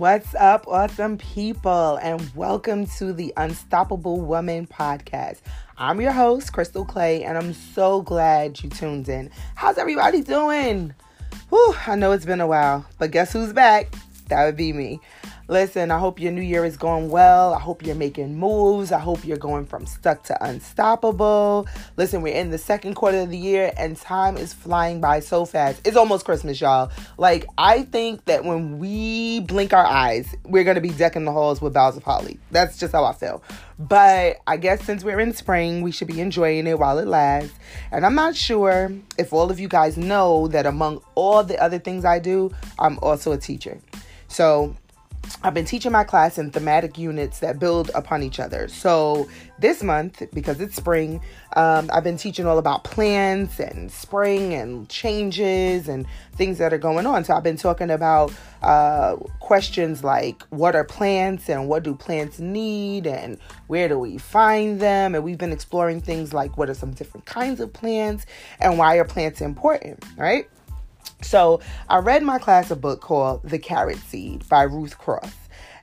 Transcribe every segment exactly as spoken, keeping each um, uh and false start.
What's up, awesome people, and welcome to the Unstoppable Woman podcast. I'm your host, Crystal Clay, and I'm so glad you tuned in. How's everybody doing? Whew, I know it's been a while, but guess who's back? That would be me. Listen, I hope your new year is going well. I hope you're making moves. I hope you're going from stuck to unstoppable. Listen, we're in the second quarter of the year and time is flying by so fast. It's almost Christmas, y'all. Like, I think that when we blink our eyes, we're going to be decking the halls with boughs of holly. That's just how I feel. But I guess since we're in spring, we should be enjoying it while it lasts. And I'm not sure if all of you guys know that among all the other things I do, I'm also a teacher. So I've been teaching my class in thematic units that build upon each other. So this month, because it's spring, um, I've been teaching all about plants and spring and changes and things that are going on. So I've been talking about uh, questions like, what are plants and what do plants need and where do we find them? And we've been exploring things like, what are some different kinds of plants and why are plants important, right? So I read my class a book called The Carrot Seed by Ruth Cross.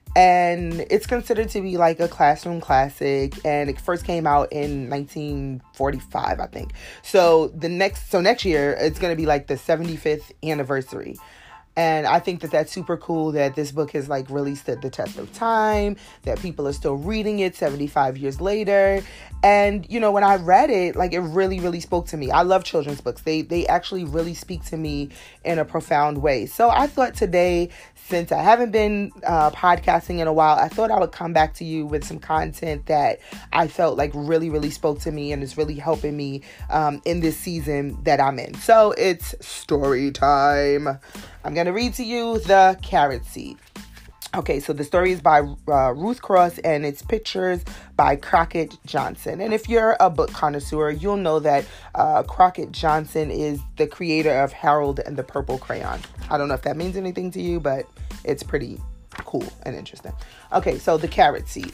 And it's considered to be like a classroom classic. And it first came out in nineteen forty-five, I think. So the next, so next year, it's going to be like the seventy-fifth anniversary. And I think that that's super cool that this book has like really stood the test of time, that people are still reading it seventy-five years later. And, you know, when I read it, like it really, really spoke to me. I love children's books. They they actually really speak to me in a profound way. So I thought today, since I haven't been uh, podcasting in a while, I thought I would come back to you with some content that I felt like really, really spoke to me and is really helping me um, in this season that I'm in. So it's story time. I'm going to read to you The Carrot Seed. Okay, so the story is by uh, Ruth Cross and it's pictures by Crockett Johnson. And if you're a book connoisseur, you'll know that uh, Crockett Johnson is the creator of Harold and the Purple Crayon. I don't know if that means anything to you, but it's pretty cool and interesting. Okay, so The Carrot Seed.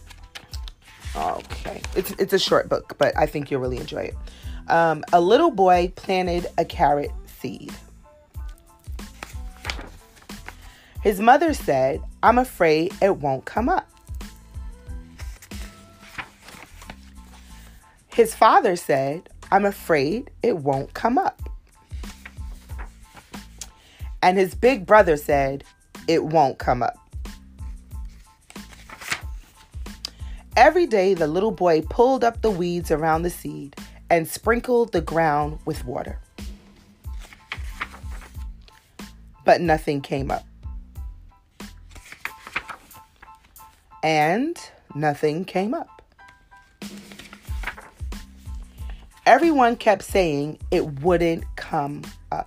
Okay, it's, it's a short book, but I think you'll really enjoy it. Um, a little boy planted a carrot seed. His mother said, "I'm afraid it won't come up." His father said, "I'm afraid it won't come up." And his big brother said, "It won't come up." Every day, the little boy pulled up the weeds around the seed and sprinkled the ground with water. But nothing came up. And nothing came up. Everyone kept saying it wouldn't come up.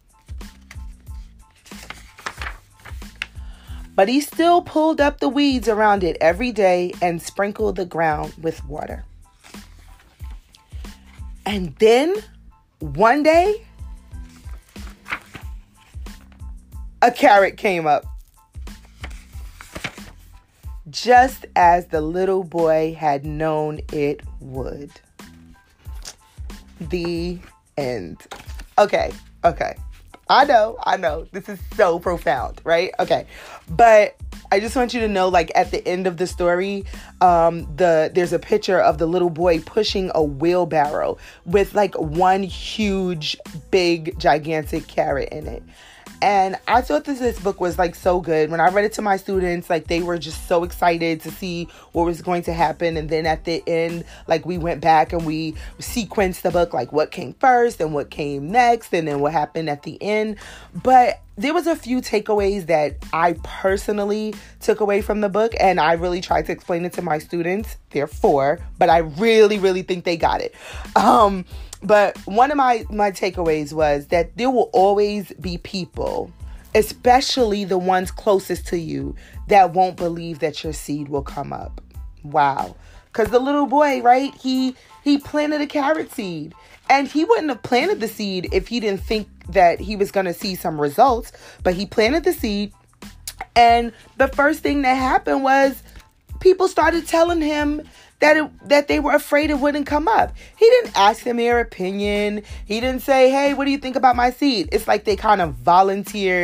But he still pulled up the weeds around it every day and sprinkled the ground with water. And then, one day, a carrot came up. Just as the little boy had known it would. The end. Okay, okay. I know, I know. This is so profound, right? Okay. But I just want you to know, like, at the end of the story, um, the there's a picture of the little boy pushing a wheelbarrow with, like, one huge, big, gigantic carrot in it. And I thought that this book was like so good. When I read it to my students, like they were just so excited to see what was going to happen. And then at the end, like we went back and we sequenced the book, like what came first and what came next and then what happened at the end. But there was a few takeaways that I personally took away from the book, and I really tried to explain it to my students. There are four, but I really, really think they got it. Um, but one of my, my takeaways was that there will always be people, especially the ones closest to you, that won't believe that your seed will come up. Wow. Because the little boy, right, he he planted a carrot seed. And he wouldn't have planted the seed if he didn't think that he was going to see some results. But he planted the seed. And the first thing that happened was people started telling him that it, that they were afraid it wouldn't come up. He didn't ask them their opinion. He didn't say, hey, what do you think about my seed? It's like they kind of volunteered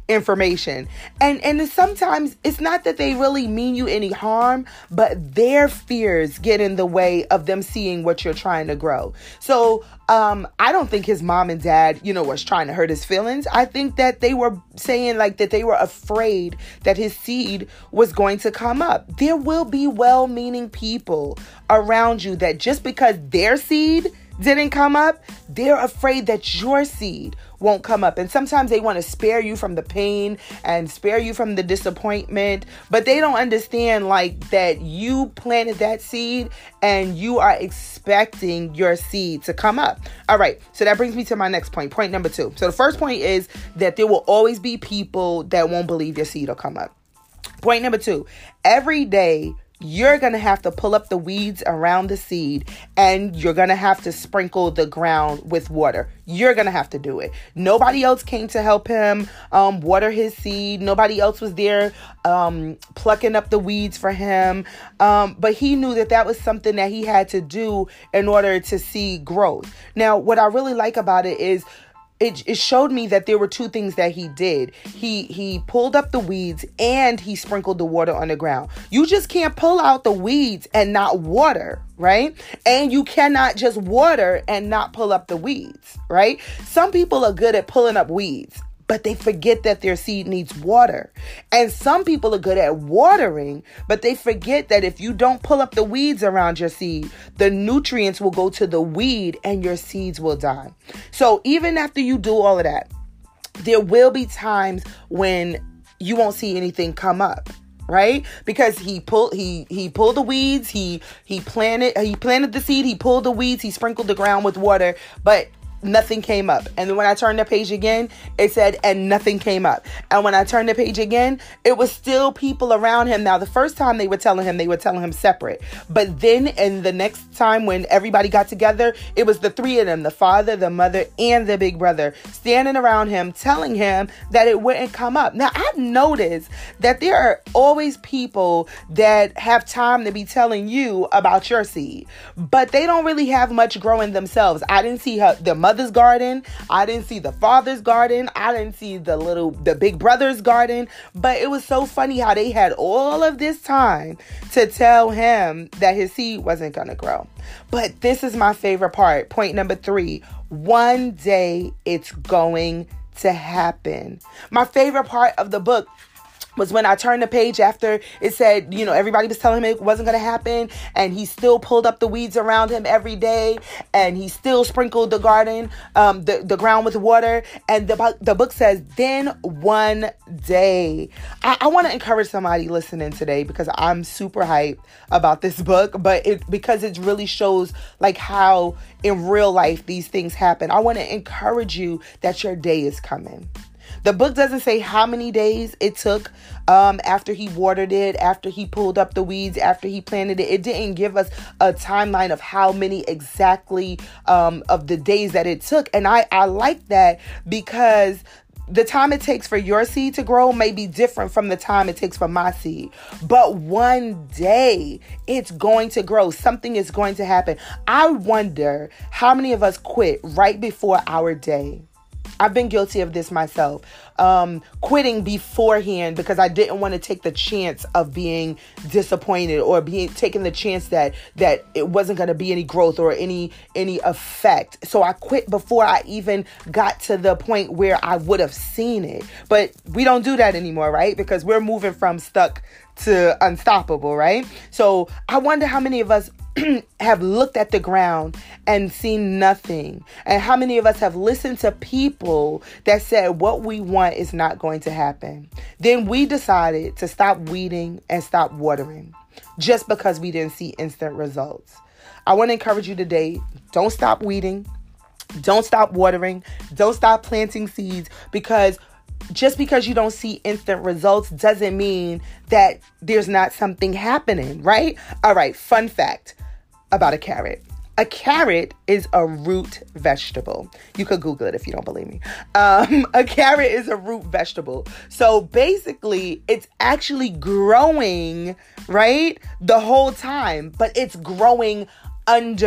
information. And and sometimes it's not that they really mean you any harm, but their fears get in the way of them seeing what you're trying to grow. So um, I don't think his mom and dad, you know, was trying to hurt his feelings. I think that they were saying like that they were afraid that his seed was going to come up. There will be well-meaning people around you that just because their seed didn't come up, they're afraid that your seed won't come up. And sometimes they want to spare you from the pain and spare you from the disappointment, but they don't understand like that you planted that seed and you are expecting your seed to come up. All right. So that brings me to my next point, point number two. So the first point is that there will always be people that won't believe your seed will come up. Point number two, every day you're going to have to pull up the weeds around the seed and you're going to have to sprinkle the ground with water. You're going to have to do it. Nobody else came to help him um, water his seed. Nobody else was there um, plucking up the weeds for him. Um, but he knew that that was something that he had to do in order to see growth. Now, what I really like about it is It, it showed me that there were two things that he did. He he pulled up the weeds and he sprinkled the water on the ground. You just can't pull out the weeds and not water, right? And you cannot just water and not pull up the weeds, right? Some people are good at pulling up weeds, but they forget that their seed needs water. And some people are good at watering, but they forget that if you don't pull up the weeds around your seed, the nutrients will go to the weed and your seeds will die. So even after you do all of that, there will be times when you won't see anything come up. Right? Because he pulled he he pulled the weeds, he he planted he planted the seed, he pulled the weeds, he sprinkled the ground with water, but nothing came up. And then when I turned the page again, it said, and nothing came up. And when I turned the page again, it was still people around him. Now, the first time they were telling him, they were telling him separate. But then in the next time when everybody got together, it was the three of them, the father, the mother, and the big brother, standing around him, telling him that it wouldn't come up. Now, I've noticed that there are always people that have time to be telling you about your seed, but they don't really have much growing themselves. I didn't see her, the mother mother's garden. I didn't see the father's garden. I didn't see the little, the big brother's garden. But it was so funny how they had all of this time to tell him that his seed wasn't going to grow. But this is my favorite part. Point number three. One day it's going to happen. My favorite part of the book was when I turned the page after it said, you know, everybody was telling him it wasn't going to happen. And he still pulled up the weeds around him every day. And he still sprinkled the garden, um, the, the ground with water. And the, the book says, then one day. I, I want to encourage somebody listening today because I'm super hyped about this book. But it because it really shows like how in real life these things happen. I want to encourage you that your day is coming. The book doesn't say how many days it took um, after he watered it, after he pulled up the weeds, after he planted it. It didn't give us a timeline of how many exactly um, of the days that it took. And I, I like that because the time it takes for your seed to grow may be different from the time it takes for my seed. But one day it's going to grow. Something is going to happen. I wonder how many of us quit right before our day. I've been guilty of this myself, um, quitting beforehand because I didn't want to take the chance of being disappointed or being taking the chance that that it wasn't going to be any growth or any any effect. So I quit before I even got to the point where I would have seen it. But we don't do that anymore, right? Because we're moving from stuck to unstoppable, right? So I wonder how many of us have looked at the ground and seen nothing. And how many of us have listened to people that said what we want is not going to happen. Then we decided to stop weeding and stop watering just because we didn't see instant results. I want to encourage you today, don't stop weeding. Don't stop watering. Don't stop planting seeds, because just because you don't see instant results doesn't mean that there's not something happening, right? All right, fun fact about a carrot. A carrot is a root vegetable. You could Google it if you don't believe me. Um, a carrot is a root vegetable. So basically, it's actually growing, right, the whole time, but it's growing under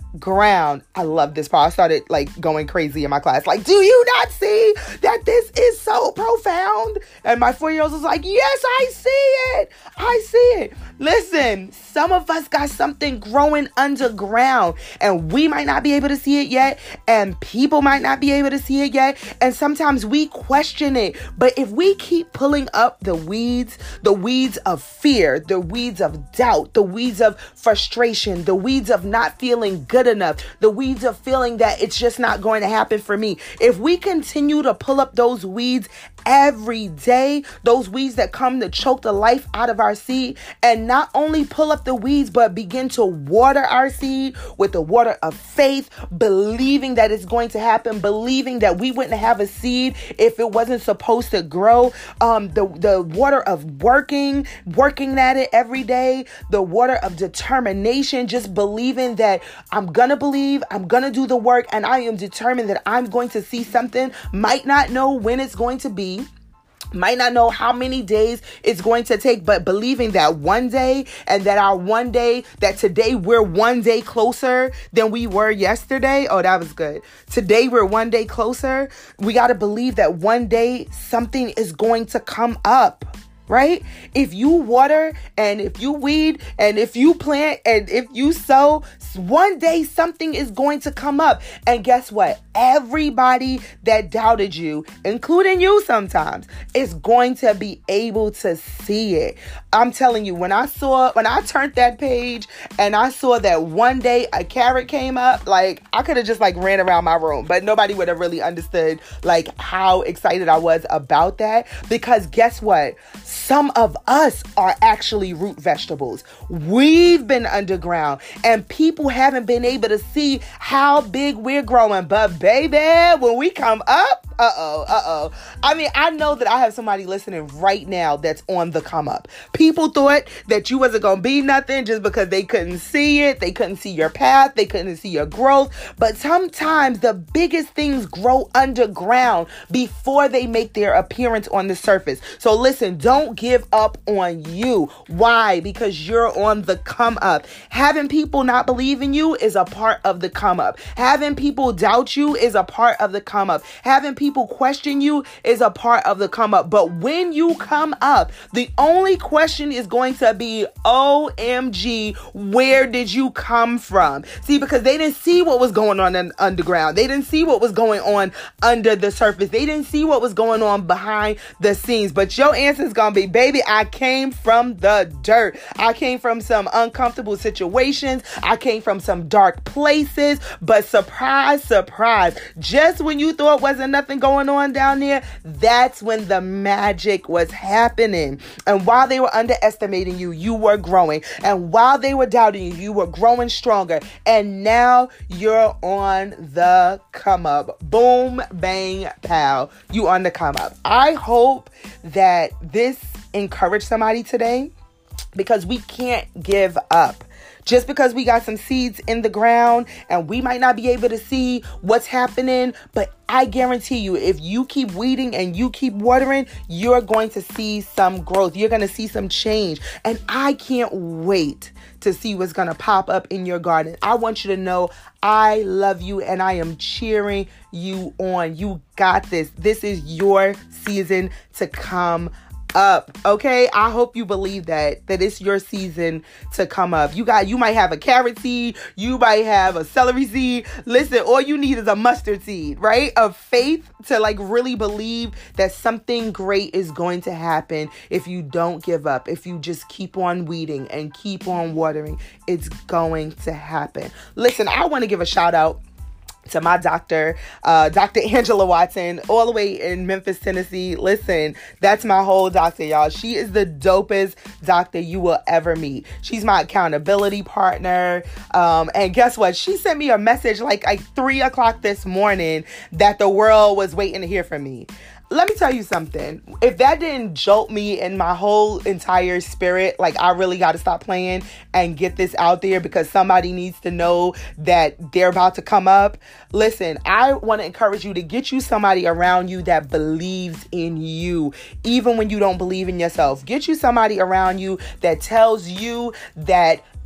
ground. I love this part. I started like going crazy in my class. Like, do you not see that this is so profound? And my four-year-old was like, yes, I see it. I see it. Listen, some of us got something growing underground and we might not be able to see it yet. And people might not be able to see it yet. And sometimes we question it. But if we keep pulling up the weeds, the weeds of fear, the weeds of doubt, the weeds of frustration, the weeds of not feeling good enough, the weeds of feeling that it's just not going to happen for me. If we continue to pull up those weeds every day, those weeds that come to choke the life out of our seed, and not only pull up the weeds, but begin to water our seed with the water of faith, believing that it's going to happen, believing that we wouldn't have a seed if it wasn't supposed to grow. Um, the, the water of working, working at it every day, the water of determination, just believing that I'm gonna believe, I'm gonna do the work, and I am determined that I'm going to see something. Might not know when it's going to be, might not know how many days it's going to take, but believing that one day, and that our one day, that today we're one day closer than we were yesterday. Oh, that was good. Today we're one day closer. We got to believe that one day something is going to come up. Right? If you water and if you weed and if you plant and if you sow, one day something is going to come up. And guess what? Everybody that doubted you, including you sometimes, is going to be able to see it. I'm telling you, when I saw, when I turned that page and I saw that one day a carrot came up, like I could have just like ran around my room, but nobody would have really understood like how excited I was about that. Because guess what? Some of us are actually root vegetables. We've been underground and people haven't been able to see how big we're growing. But baby, when we come up, uh-oh, uh-oh. I mean, I know that I have somebody listening right now that's on the come up. People thought that you wasn't going to be nothing just because they couldn't see it. They couldn't see your path. They couldn't see your growth. But sometimes the biggest things grow underground before they make their appearance on the surface. So listen, don't give up on you. Why? Because you're on the come up. Having people not believe in you is a part of the come up. Having people doubt you is a part of the come up. Having people question you is a part of the come up. But when you come up, the only question is going to be, O M G, where did you come from? See, because they didn't see what was going on in underground. They didn't see what was going on under the surface. They didn't see what was going on behind the scenes. But your answer is going to be, baby, I came from the dirt. I came from some uncomfortable situations. I came from some dark places. But surprise, surprise, just when you thought wasn't nothing going on down there, that's when the magic was happening. And while they were underestimating you, you were growing. And while they were doubting you, you were growing stronger. And now you're on the come up. Boom, bang, pow. You on the come up. I hope that this encouraged somebody today, because we can't give up. Just because we got some seeds in the ground and we might not be able to see what's happening, but I guarantee you, if you keep weeding and you keep watering, you're going to see some growth. You're going to see some change. And I can't wait to see what's going to pop up in your garden. I want you to know I love you and I am cheering you on. You got this. This is your season to come up. Okay, I hope you believe that that it's your season to come up. You got you might have a carrot seed, you might have a celery seed. Listen, all you need is a mustard seed, right? Of faith to like really believe that something great is going to happen. If you don't give up, if you just keep on weeding and keep on watering, it's going to happen. Listen, I want to give a shout out to my doctor, uh, Doctor Angela Watson, all the way in Memphis, Tennessee. Listen, that's my whole doctor, y'all. She is the dopest doctor you will ever meet. She's my accountability partner. Um, and guess what? She sent me a message like, like three o'clock this morning that the world was waiting to hear from me. Let me tell you something. If that didn't jolt me in my whole entire spirit, like I really got to stop playing and get this out there because somebody needs to know that they're about to come up. Listen, I want to encourage you to get you somebody around you that believes in you, even when you don't believe in yourself. Get you somebody around you that tells you that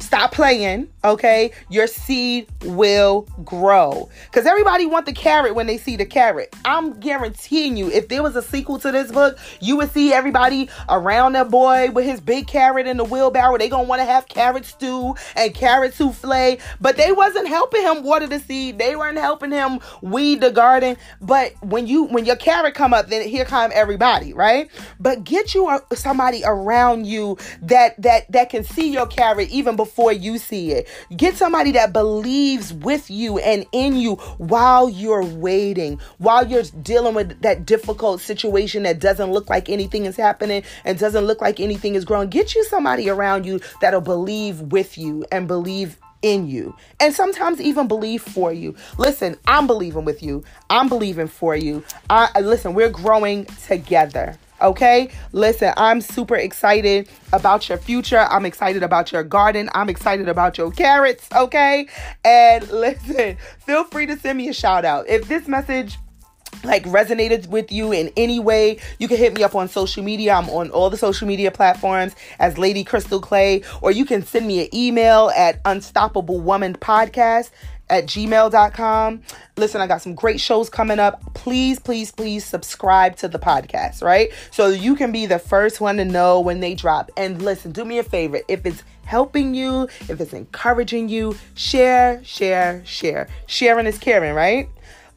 Stop playing, okay? Your seed will grow. Because everybody want the carrot when they see the carrot. I'm guaranteeing you, if there was a sequel to this book, you would see everybody around that boy with his big carrot in the wheelbarrow. They gonna want to have carrot stew and carrot souffle. But they wasn't helping him water the seed. They weren't helping him weed the garden. But when you when your carrot come up, then here come everybody, right? But get you a, somebody around you that that that can see your carrot even before you see it. Get somebody that believes with you and in you while you're waiting, while you're dealing with that difficult situation that doesn't look like anything is happening and doesn't look like anything is growing. Get you somebody around you that'll believe with you and believe in you, and sometimes even believe for you. Listen, I'm believing with you. I'm believing for you. I listen, we're growing together. Okay, listen, I'm super excited about your future. I'm excited about your garden. I'm excited about your carrots. Okay, and listen, feel free to send me a shout out if this message like resonated with you in any way. You can hit me up on social media. I'm on all the social media platforms as Lady Crystal Clay, or you can send me an email at unstoppable woman podcast at gmail dot com. Listen, I got some great shows coming up. Please, please, please subscribe to the podcast, right? So you can be the first one to know when they drop. And listen, do me a favor. If it's helping you, if it's encouraging you, share, share, share. Sharing is caring, right?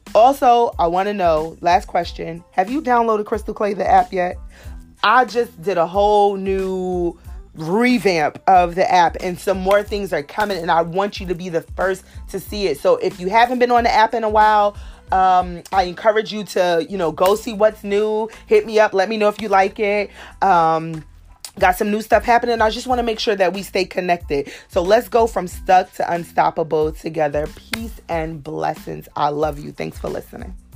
Also, I want to know, last question, have you downloaded Crystal Clay, the app, yet? I just did a whole new revamp of the app, and some more things are coming, and I want you to be the first to see it. So if you haven't been on the app in a while, um, I encourage you to, you know, go see what's new. Hit me up. Let me know if you like it. Um, Got some new stuff happening. I just want to make sure that we stay connected. So let's go from stuck to unstoppable together. Peace and blessings. I love you. Thanks for listening.